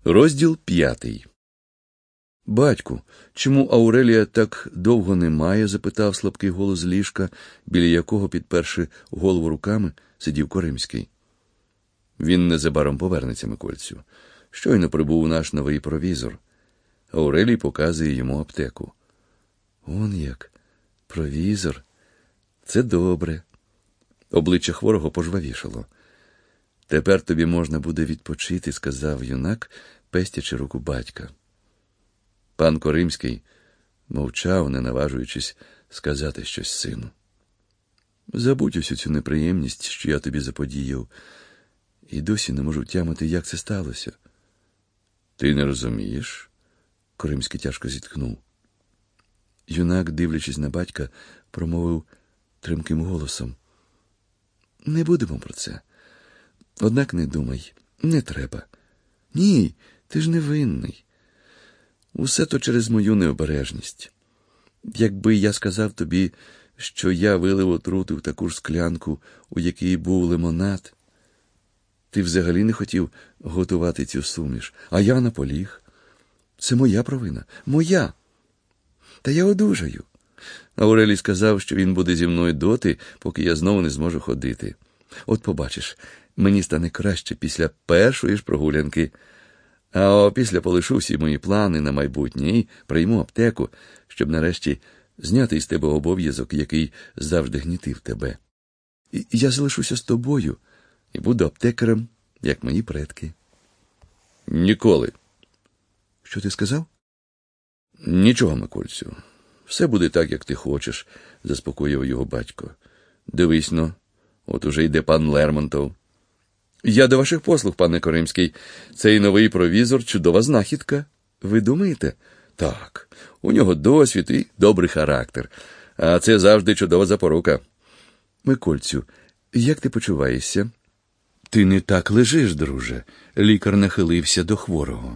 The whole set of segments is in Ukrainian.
Розділ 5. «Батьку, чому Аурелія так довго немає?» – запитав слабкий голос з ліжка, біля якого, підперши голову руками, сидів Коримський. «Він незабаром повернеться, Микольцю. Щойно прибув наш новий провізор. Аурелій показує йому аптеку». «Он як? Провізор? Це добре». Обличчя хворого пожвавішало. «Тепер тобі можна буде відпочити», – сказав юнак, пестячи руку батька. Пан Коримський мовчав, не наважуючись сказати щось сину. «Забудь усю цю неприємність, що я тобі заподіяв, і досі не можу тямити, як це сталося». «Ти не розумієш?» – Коримський тяжко зітхнув. Юнак, дивлячись на батька, промовив тримким голосом. «Не будемо про це. Однак не думай, не треба. Ні, ти ж не винний. Усе то через мою необережність. Якби я сказав тобі, що я вилив отруту в таку ж склянку, у якій був лимонад, ти взагалі не хотів готувати цю суміш, а я наполіг. Це моя провина, моя. Та я одужаю. Аурелій сказав, що він буде зі мною доти, поки я знову не зможу ходити. От побачиш, мені стане краще після першої ж прогулянки. А після полишу всі мої плани на майбутнє і прийму аптеку, щоб нарешті зняти із тебе обов'язок, який завжди гнітив тебе. І я залишуся з тобою і буду аптекарем, як мої предки». «Ніколи». «Що ти сказав?» «Нічого, Микольцю. Все буде так, як ти хочеш», – заспокоїв його батько. «Дивись-но, от уже йде пан Лермонтов». «Я до ваших послуг, пане Коримський. Цей новий провізор – чудова знахідка. Ви думаєте?» «Так, у нього досвід і добрий характер. А це завжди чудова запорука». «Микольцю, як ти почуваєшся?» «Ти не так лежиш, друже», – лікар нахилився до хворого.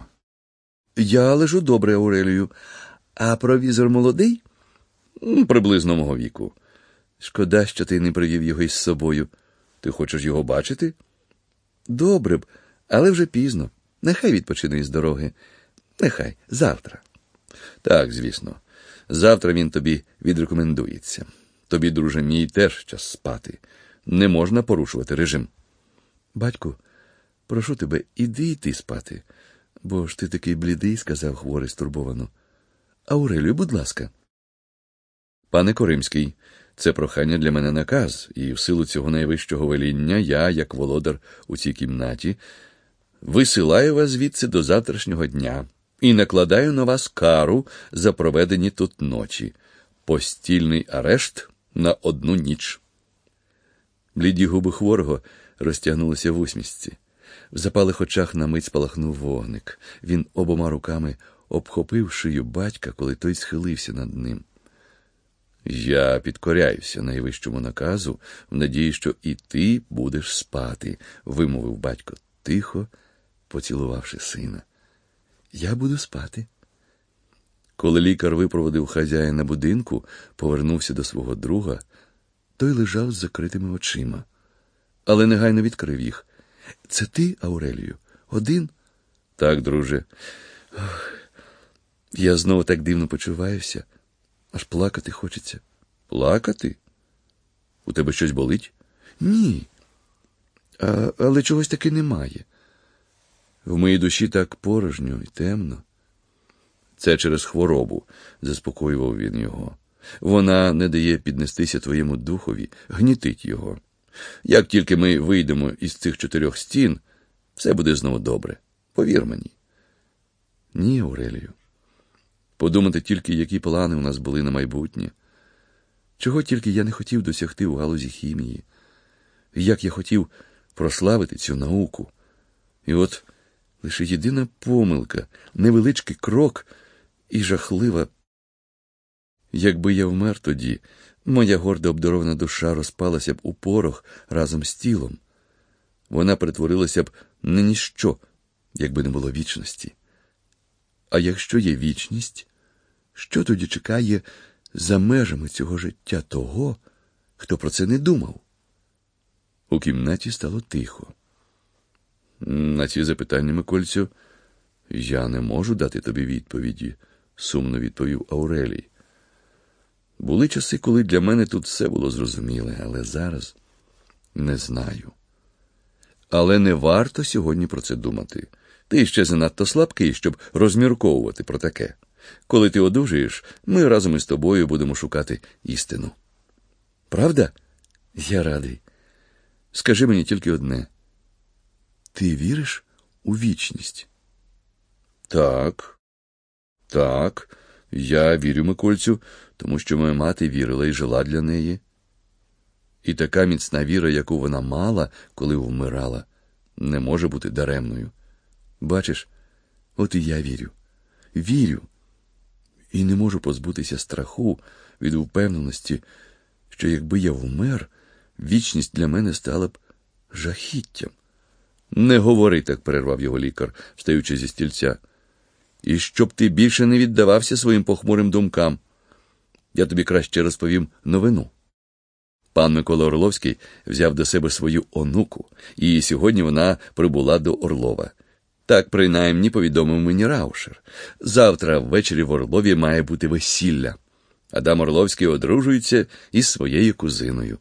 «Я лежу добре, Аурелію. А провізор молодий?» «Приблизно мого віку». «Шкода, що ти не привів його із собою. Ти хочеш його бачити?» «Добре б, але вже пізно. Нехай відпочине із дороги. Нехай, завтра». «Так, звісно. Завтра він тобі відрекомендується. Тобі, друже мій, теж час спати. Не можна порушувати режим». «Батьку, прошу тебе, іди й ти спати. Бо ж ти такий блідий», – сказав хворий стурбовано. «Аурелію, будь ласка». «Пане Коримський, це прохання для мене наказ, і в силу цього найвищого веління я, як володар у цій кімнаті, висилаю вас звідси до завтрашнього дня і накладаю на вас кару за проведені тут ночі. Постільний арешт на 1 ніч». Бліді губи хворого розтягнулися в усмішці. В запалих очах на мить спалахнув вогник. Він обома руками обхопив шию батька, коли той схилився над ним. «Я підкоряюся найвищому наказу, в надії, що і ти будеш спати», – вимовив батько тихо, поцілувавши сина. «Я буду спати». Коли лікар випроводив хазяїна будинку, повернувся до свого друга, той лежав з закритими очима, але негайно відкрив їх. «Це ти, Аурелію? Один?» «Так, друже». «Ох, я знову так дивно почуваюся. Аж плакати хочеться». «Плакати? У тебе щось болить?» «Ні. Але чогось таки немає. В моїй душі так порожньо і темно». «Це через хворобу», – заспокоював він його. «Вона не дає піднестися твоєму духові, гнітить його. Як тільки ми вийдемо із цих 4 стін, все буде знову добре. Повір мені». «Ні, Аурелію. Подумати тільки, які плани у нас були на майбутнє. Чого тільки я не хотів досягти у галузі хімії. Як я хотів прославити цю науку. І от лише єдина помилка, невеличкий крок і жахлива. Якби я вмер тоді, моя гордо обдарована душа розпалася б у порох разом з тілом. Вона перетворилася б на ніщо, якби не було вічності. А якщо є вічність, що тоді чекає за межами цього життя того, хто про це не думав?» У кімнаті стало тихо. «На ці запитання, Микольцю, Я не можу дати тобі відповіді, сумно відповів Аурелій. Були часи, коли для мене тут все було зрозуміле, але зараз не знаю. Але не варто сьогодні про це думати. Ти ще занадто слабкий, щоб розмірковувати про таке. Коли ти одужаєш, ми разом із тобою будемо шукати істину. Правда? Я радий. Скажи мені тільки одне. Ти віриш у вічність? Так, я вірю, Микольцю, тому що моя мати вірила і жила для неї. І така міцна віра, яку вона мала, коли вмирала, не може бути даремною. Бачиш, от і я вірю. Вірю. І не можу позбутися страху від впевненості, що якби я вмер, вічність для мене стала б жахіттям. Не говори так, перервав його лікар, встаючи зі стільця. І щоб ти більше не віддавався своїм похмурим думкам. Я тобі краще розповім новину. Пан Микола Орловський взяв до себе свою онуку, і сьогодні вона прибула до Орлова. Так, принаймні, повідомив мені Раушер. Завтра ввечері в Орлові має бути весілля. Адам Орловський одружується із своєю кузиною.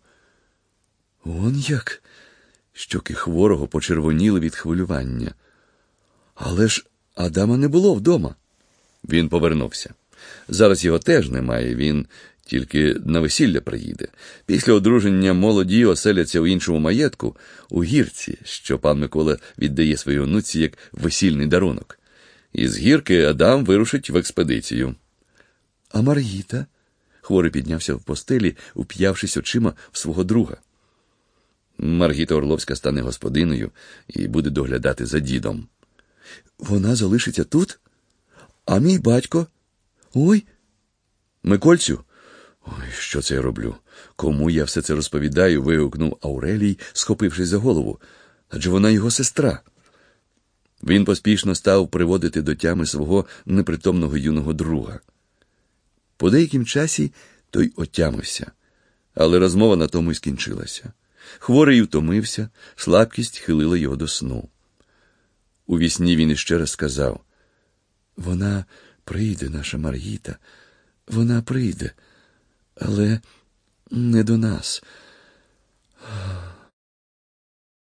Он як? Щоки хворого почервоніли від хвилювання. Але ж Адама не було вдома. Він повернувся. Зараз його теж немає, він тільки на весілля приїде. Після одруження молоді оселяться у іншому маєтку, у гірці, що пан Микола віддає своїй онуці як весільний дарунок. Із гірки Адам вирушить в експедицію. А Маргіта? Хворий піднявся в постелі, уп'явшись очима в свого друга. Маргіта Орловська стане господиною і буде доглядати за дідом. Вона залишиться тут? А мій батько? Ой! Микольцю! Ой, що це я роблю? Кому я все це розповідаю? Вигукнув Аурелій, схопившись за голову. Адже вона його сестра. Він поспішно став приводити до тями свого непритомного юного друга. По деяким часі той отямився, але розмова на тому й скінчилася. Хворий втомився, слабкість хилила його до сну. Увісні він іще раз сказав: «Вона прийде, наша Маргіта, вона прийде, але не до нас».